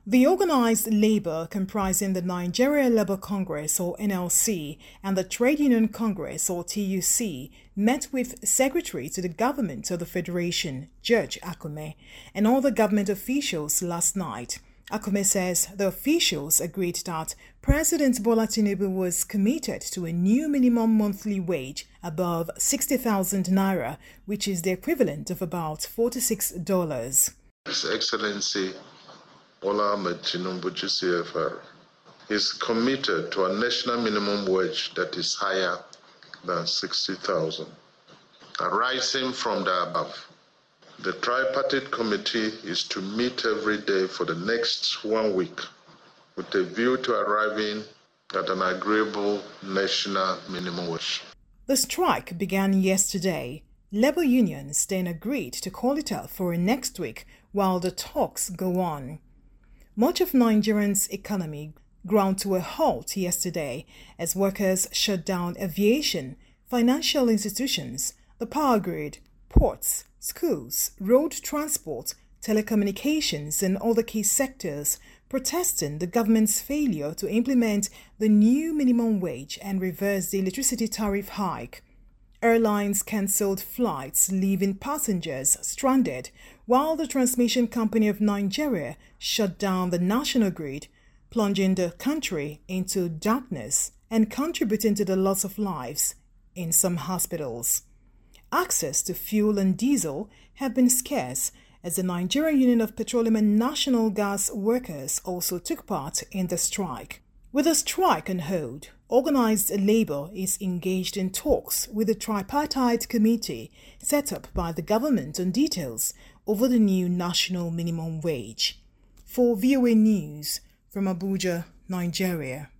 The organized labor comprising the Nigeria Labour Congress or NLC and the Trade Union Congress or TUC met with Secretary to the Government of the Federation, George Akume, and other government officials last night. Akume says the officials agreed that President Bola Tinubu was committed to a new minimum monthly wage above 60,000 naira, which is the equivalent of about $46. His Excellency Bola Ahmed Tinubu GCFR is committed to a national minimum wage that is higher than 60,000. Arising from the above, the tripartite committee is to meet every day for the next 1 week with a view to arriving at an agreeable national minimum wage. The strike began yesterday. Labour unions then agreed to call it off for next week while the talks go on. Much of Nigeria's economy ground to a halt yesterday as workers shut down aviation, financial institutions, the power grid, ports, schools, road transport, telecommunications and other key sectors, protesting the government's failure to implement the new minimum wage and reverse the electricity tariff hike. Airlines cancelled flights, leaving passengers stranded, while the Transmission Company of Nigeria shut down the national grid, plunging the country into darkness and contributing to the loss of lives in some hospitals. Access to fuel and diesel have been scarce as the Nigerian Union of Petroleum and National Gas Workers also took part in the strike. With the strike on hold, organized labor is engaged in talks with the tripartite committee set up by the government on details over the new national minimum wage. For VOA News from Abuja, Nigeria.